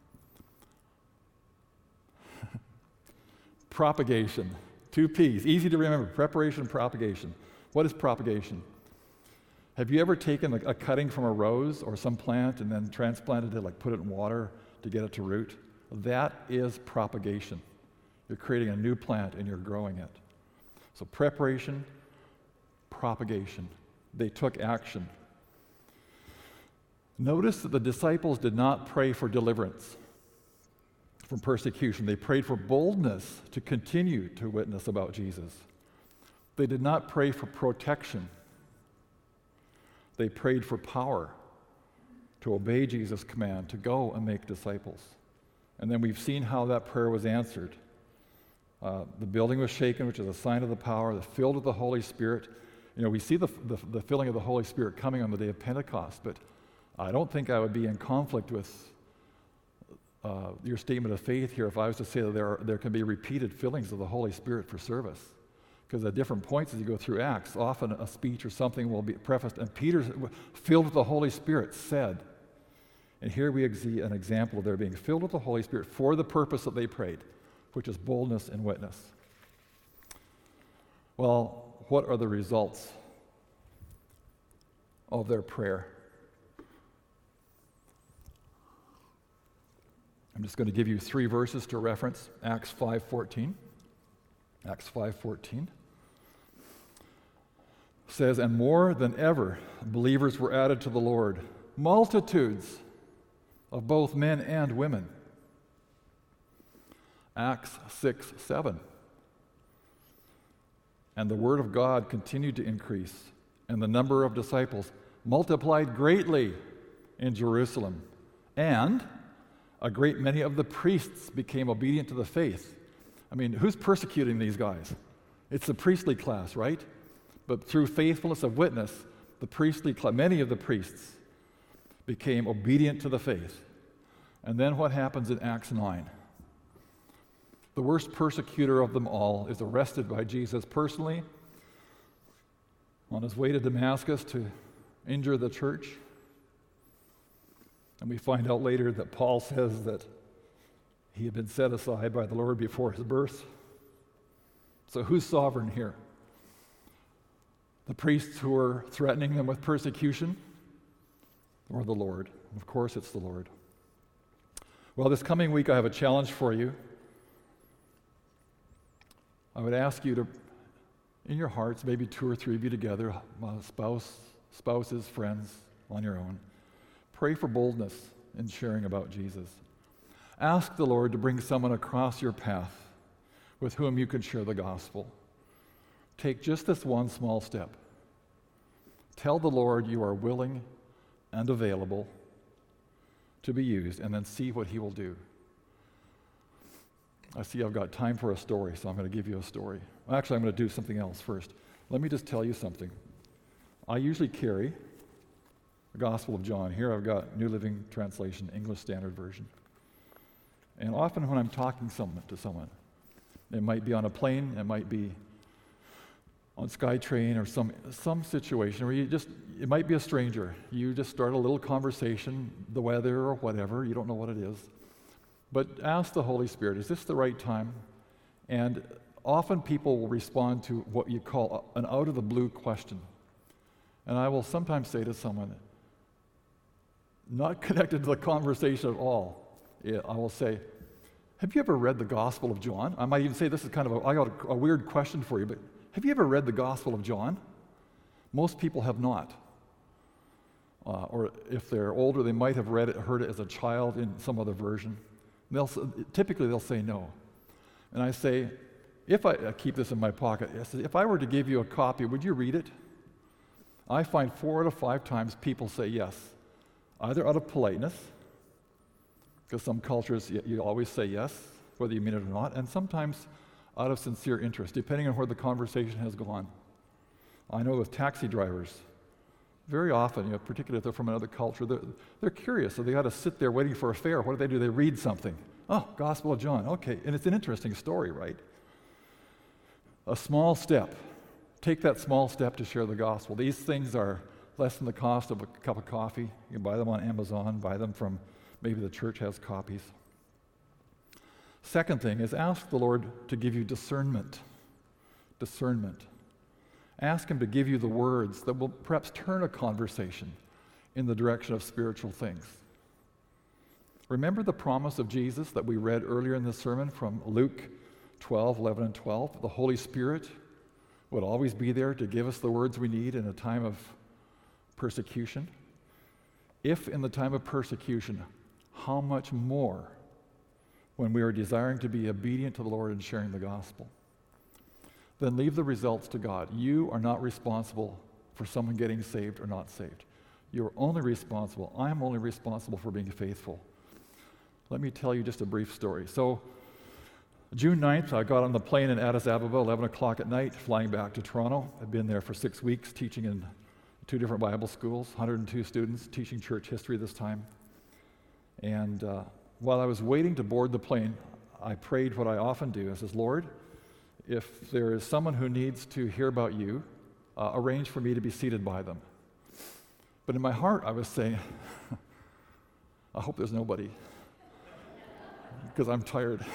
propagation. Two P's, easy to remember, preparation and propagation. What is propagation? Have you ever taken a, a cutting from a rose or some plant and then transplanted it, like put it in water to get it to root? That is propagation. You're creating a new plant and you're growing it. So preparation, propagation. They took action. Notice that the disciples did not pray for deliverance from persecution. They prayed for boldness to continue to witness about Jesus. They did not pray for protection. They prayed for power to obey Jesus' command to go and make disciples. And then we've seen how that prayer was answered. Uh, the building was shaken, which is a sign of the power, the filled with the Holy Spirit. You know, we see the, the, the filling of the Holy Spirit coming on the day of Pentecost, but I don't think I would be in conflict with uh, your statement of faith here if I was to say that there, are, there can be repeated fillings of the Holy Spirit for service. Because at different points as you go through Acts, often a speech or something will be prefaced, and Peter, filled with the Holy Spirit, said, and here we see an example of their being filled with the Holy Spirit for the purpose that they prayed, which is boldness and witness. Well, what are the results of their prayer? I'm just going to give you three verses to reference. Acts five fourteen. Acts five fourteen says, and more than ever, believers were added to the Lord, multitudes of both men and women. Acts six seven. And the word of God continued to increase, and the number of disciples multiplied greatly in Jerusalem, and a great many of the priests became obedient to the faith. I mean, who's persecuting these guys? It's the priestly class, right? But through faithfulness of witness, the priestly class, many of the priests became obedient to the faith. And then what happens in Acts nine? The worst persecutor of them all is arrested by Jesus personally on his way to Damascus to injure the church. And we find out later that Paul says that he had been set aside by the Lord before his birth. So who's sovereign here? The priests who are threatening them with persecution, or the Lord? Of course it's the Lord. Well, this coming week I have a challenge for you. I would ask you to, in your hearts, maybe two or three of you together, spouse, spouses, friends, on your own, pray for boldness in sharing about Jesus. Ask the Lord to bring someone across your path with whom you can share the gospel. Take just this one small step. Tell the Lord you are willing and available to be used, and then see what he will do. I see I've got time for a story, so I'm going to give you a story. Actually, I'm going to do something else first. Let me just tell you something. I usually carry the Gospel of John. Here I've got New Living Translation, English Standard Version. And often when I'm talking some, to someone, it might be on a plane, it might be on SkyTrain or some some situation where you just, it might be a stranger. You just start a little conversation, the weather or whatever, you don't know what it is. But ask the Holy Spirit, is this the right time? And often people will respond to what you call an out-of-the-blue question. And I will sometimes say to someone, not connected to the conversation at all, I will say, have you ever read the Gospel of John? I might even say, this is kind of a, I got a, a weird question for you, but have you ever read the Gospel of John? Most people have not. Uh, or if they're older, they might have read it, heard it as a child in some other version. They'll, typically, they'll say no. And I say, if I, I keep this in my pocket, I say, if I were to give you a copy, would you read it? I find four out of five times people say yes, either out of politeness, because some cultures you, you always say yes, whether you mean it or not, and sometimes out of sincere interest, depending on where the conversation has gone. I know with taxi drivers, very often, you know, particularly if they're from another culture, they're, they're curious, so they got to sit there waiting for a fare. What do they do? They read something. Oh, Gospel of John, okay, and it's an interesting story, right? A small step. Take that small step to share the gospel. These things are less than the cost of a cup of coffee. You can buy them on Amazon, buy them from, maybe the church has copies. Second thing is ask the Lord to give you discernment. Discernment. Ask him to give you the words that will perhaps turn a conversation in the direction of spiritual things. Remember the promise of Jesus that we read earlier in the sermon from Luke twelve, eleven, and twelve? The Holy Spirit would always be there to give us the words we need in a time of persecution. If in the time of persecution, how much more when we are desiring to be obedient to the Lord and sharing the gospel? Then leave the results to God. You are not responsible for someone getting saved or not saved. You're only responsible, I'm only responsible for being faithful. Let me tell you just a brief story. So, June ninth, I got on the plane in Addis Ababa, eleven o'clock at night, flying back to Toronto. I'd been there for six weeks, teaching in two different Bible schools, one hundred two students, teaching church history this time. And uh, while I was waiting to board the plane, I prayed what I often do. I says, Lord, if there is someone who needs to hear about you, uh, arrange for me to be seated by them. But in my heart, I was saying, I hope there's nobody, because I'm tired.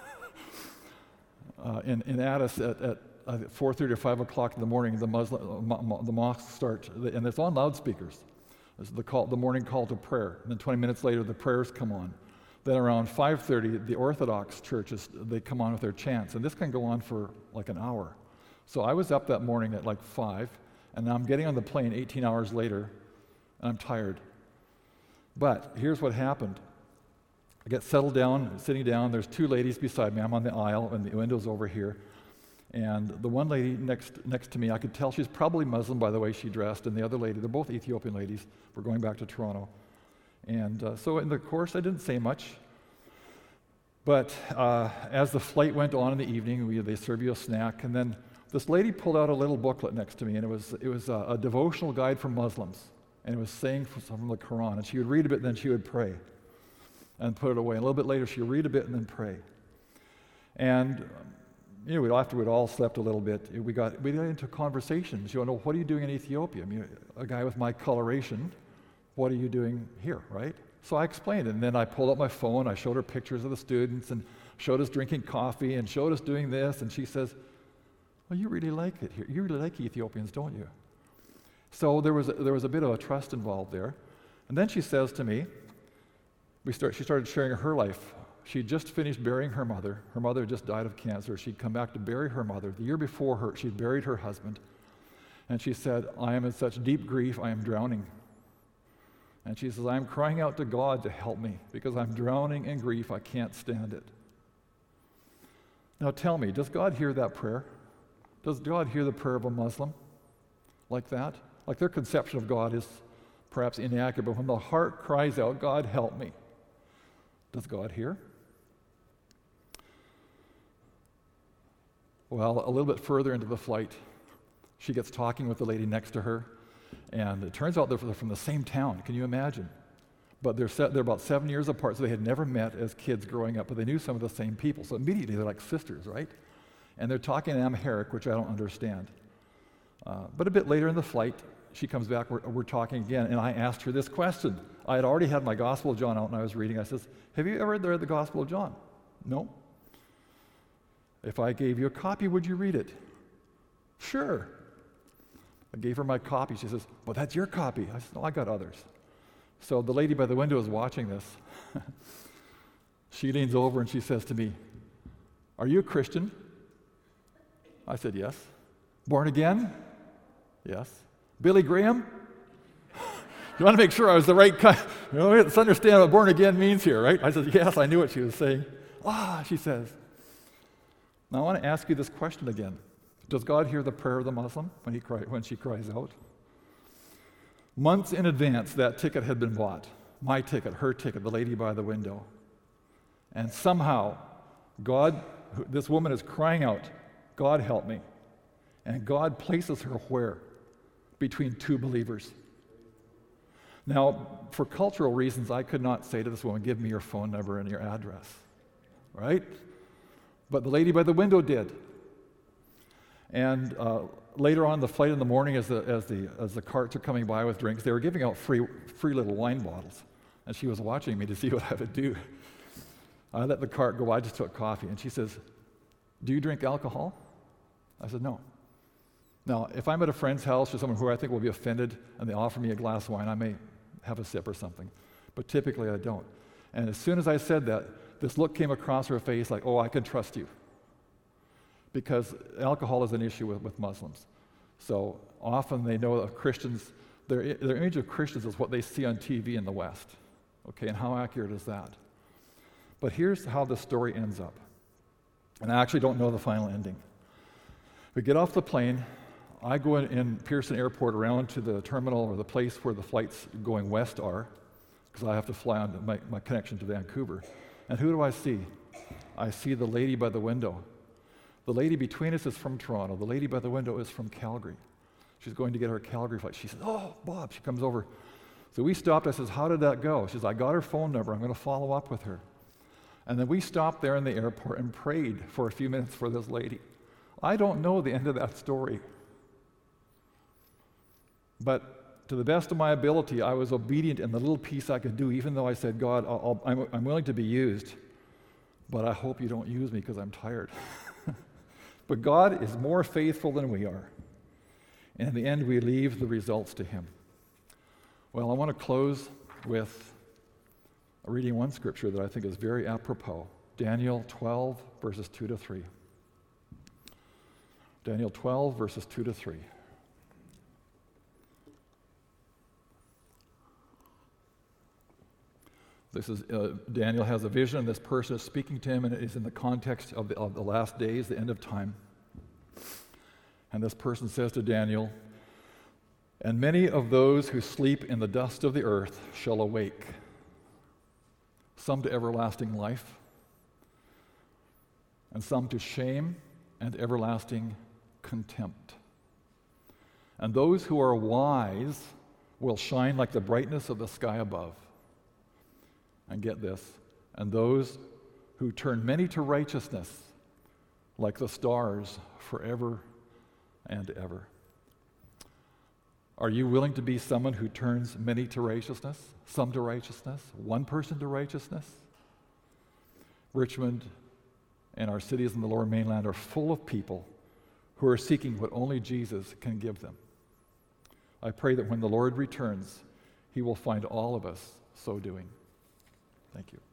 uh, in, in Addis, at, at uh, four thirty or five o'clock in the morning, the Muslim, uh, mo- the mosques start, and it's on loudspeakers. It's the, call, the morning call to prayer. And then twenty minutes later, the prayers come on. Then around five thirty, the Orthodox churches, they come on with their chants. And this can go on for like an hour. So I was up that morning at like five, and I'm getting on the plane eighteen hours later, and I'm tired. But here's what happened. I get settled down, sitting down. There's two ladies beside me. I'm on the aisle, and the window's over here. And the one lady next next to me, I could tell she's probably Muslim by the way she dressed, and the other lady, they're both Ethiopian ladies. We're going back to Toronto. And uh, so in the course, I didn't say much. But uh, as the flight went on in the evening, we, they serve you a snack, and then this lady pulled out a little booklet next to me, and it was it was a, a devotional guide for Muslims, and it was saying from the Quran, and she would read a bit, and then she would pray, and put it away. And a little bit later, she would read a bit, and then pray. And um, you know, after we'd all slept a little bit, we got we got into conversations. You know, what are you doing in Ethiopia? I mean, a guy with my coloration, what are you doing here, right? So I explained it, and then I pulled up my phone, I showed her pictures of the students, and showed us drinking coffee, and showed us doing this, and she says, well, you really like it here. You really like Ethiopians, don't you? So there was a, there was a bit of a trust involved there. And then she says to me, we start, she started sharing her life. She'd just finished burying her mother. Her mother had just died of cancer. She'd come back to bury her mother. The year before her, she'd buried her husband. And she said, I am in such deep grief, I am drowning. And she says, I am crying out to God to help me because I'm drowning in grief. I can't stand it. Now tell me, does God hear that prayer? Does God hear the prayer of a Muslim like that? Like their conception of God is perhaps inaccurate, but when the heart cries out, God help me, does God hear? Well, a little bit further into the flight, she gets talking with the lady next to her, and it turns out they're from the same town. Can you imagine? But they're, set, they're about seven years apart, so they had never met as kids growing up, but they knew some of the same people. So immediately they're like sisters, right? And they're talking in Amharic, which I don't understand. Uh, but a bit later in the flight, she comes back, we're, we're talking again, and I asked her this question. I had already had my Gospel of John out and I was reading. I says, have you ever read the Gospel of John? No. If I gave you a copy, would you read it? Sure. I gave her my copy. She says, well, that's your copy. I said, no, I got others. So the lady by the window is watching this. She leans over and she says to me, are you a Christian? I said, yes. Born again? Yes. Billy Graham? You want to make sure I was the right kind. You know, let's understand what born again means here, right? I said, yes, I knew what she was saying. Ah, she says. Now I want to ask you this question again. Does God hear the prayer of the Muslim when, he cry, when she cries out? Months in advance, that ticket had been bought. My ticket, her ticket, the lady by the window. And somehow, God, this woman is crying out, God help me. And God places her where? Between two believers. Now, for cultural reasons, I could not say to this woman, give me your phone number and your address, right? But the lady by the window did. And uh, later on the flight in the morning, as the, as, the, as the carts are coming by with drinks, they were giving out free, free little wine bottles. And she was watching me to see what I would do. I let the cart go, I just took coffee. And she says, do you drink alcohol? I said, no. Now, if I'm at a friend's house or someone who I think will be offended and they offer me a glass of wine, I may have a sip or something. But typically I don't. And as soon as I said that, this look came across her face like, oh, I can trust you. Because alcohol is an issue with, with Muslims. So often they know that Christians, their, their image of Christians is what they see on T V in the West. Okay, and how accurate is that? But here's how the story ends up. And I actually don't know the final ending. We get off the plane. I go in, in Pearson Airport around to the terminal or the place where the flights going west are, because I have to fly on my, my connection to Vancouver. And who do I see? I see the lady by the window. The lady between us is from Toronto. The lady by the window is from Calgary. She's going to get her Calgary flight. She says, oh, Bob. She comes over. So we stopped. I says, how did that go? She says, I got her phone number. I'm going to follow up with her. And then we stopped there in the airport and prayed for a few minutes for this lady. I don't know the end of that story. But to the best of my ability, I was obedient in the little piece I could do, even though I said, God, I'll, I'll, I'm, I'm willing to be used, but I hope you don't use me because I'm tired. But God is more faithful than we are. And in the end, we leave the results to Him. Well, I want to close with reading one scripture that I think is very apropos. Daniel twelve, verses two to three. Daniel twelve, verses two to three. This is, uh, Daniel has a vision, and this person is speaking to him, and it is in the context of the, of the last days, the end of time. And this person says to Daniel, and many of those who sleep in the dust of the earth shall awake, some to everlasting life, and some to shame and everlasting contempt. And those who are wise will shine like the brightness of the sky above. And get this, and those who turn many to righteousness like the stars forever and ever. Are you willing to be someone who turns many to righteousness, some to righteousness, one person to righteousness? Richmond and our cities in the Lower Mainland are full of people who are seeking what only Jesus can give them. I pray that when the Lord returns, he will find all of us so doing. Thank you.